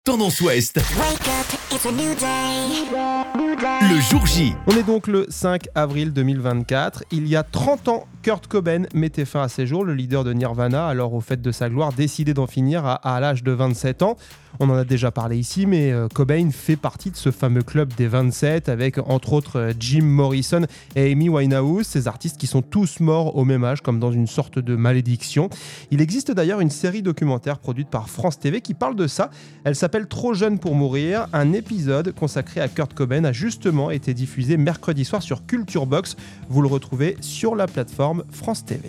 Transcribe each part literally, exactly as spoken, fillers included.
Tendance Ouest. Wake up, it's a new day. Le jour J. On est donc le cinq avril deux mille vingt-quatre. Il y a trente ans, Kurt Cobain mettait fin à ses jours. Le leader de Nirvana, alors au fait de sa gloire, décidait d'en finir à, à l'âge de vingt-sept ans. On en a déjà parlé ici, mais euh, Cobain fait partie de ce fameux club des vingt-sept avec entre autres euh, Jim Morrison et Amy Winehouse, ces artistes qui sont tous morts au même âge, comme dans une sorte de malédiction. Il existe d'ailleurs une série documentaire produite par France T V qui parle de ça. Elle s'appelle Trop jeune pour mourir. Un épisode consacré à Kurt Cobain a justement été diffusé mercredi soir sur Culture Box. Vous le retrouvez sur la plateforme France T V.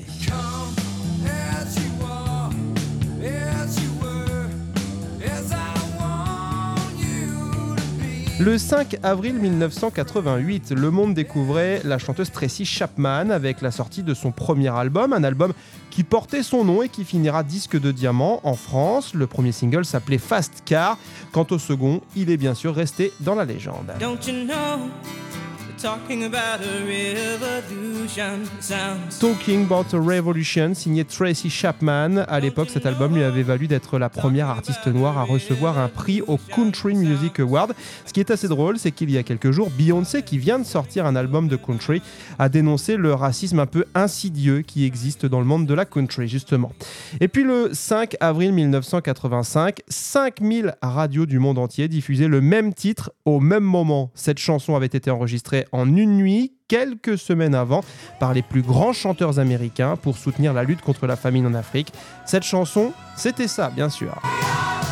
Le cinq avril mille neuf cent quatre-vingt-huit, le monde découvrait la chanteuse Tracy Chapman avec la sortie de son premier album, un album qui portait son nom et qui finira disque de diamant en France. Le premier single s'appelait Fast Car. Quant au second, il est bien sûr resté dans la légende. Don't you know, talking about a revolution sounds. Talking About a Revolution, signé Tracy Chapman. À l'époque, cet album lui avait valu d'être la première artiste noire à recevoir un prix au Country Music Award. Ce qui est assez drôle, c'est qu'il y a quelques jours, Beyoncé, qui vient de sortir un album de country, a dénoncé le racisme un peu insidieux qui existe dans le monde de la country, justement. Et puis le cinq avril mille neuf cent quatre-vingt-cinq, cinq mille radios du monde entier diffusaient le même titre au même moment. Cette chanson avait été enregistrée en une nuit, quelques semaines avant, par les plus grands chanteurs américains pour soutenir la lutte contre la famine en Afrique. Cette chanson, c'était ça, bien sûr.